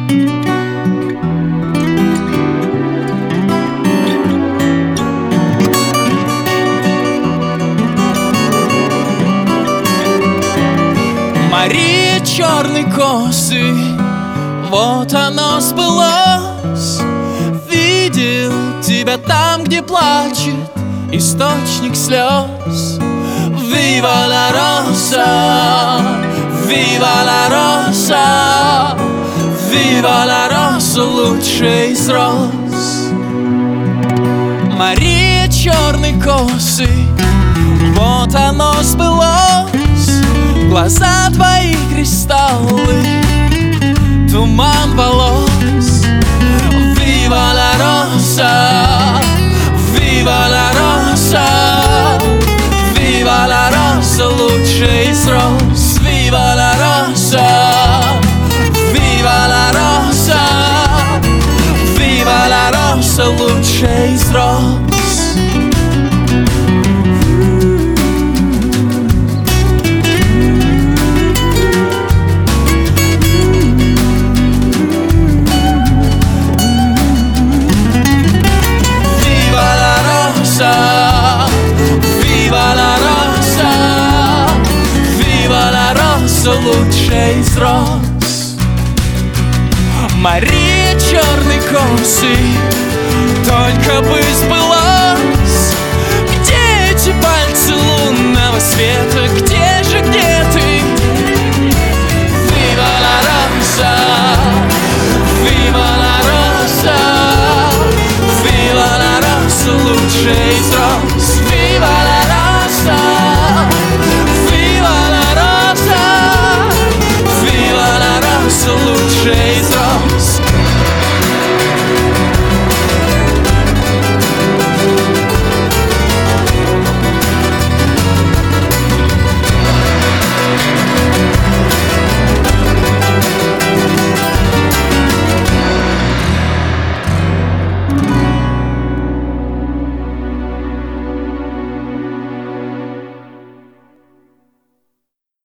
Мария черной косы, вот оно сбылось. Видел тебя там, где плачет источник слез. Viva la rosa, viva la rosa, viva la rosa, лучшая из роз. Мария черной косы, вот оно сбылось. Глаза твои кристаллы, туман волос. Viva la rosa, viva la rosa, viva la rosa, лучшая из роз. Viva la rosa, viva la rosa, viva la rosa, лучшая из роз. Лучшая из роз. Мария черной косы, только бы сбылось. Где эти пальцы лунного света? Где же, где ты? Viva la rosa, viva la rosa, viva la rosa, лучшая из роз.